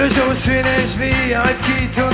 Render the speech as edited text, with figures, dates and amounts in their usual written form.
le jour où je suis né, je vis un rêve qui tourne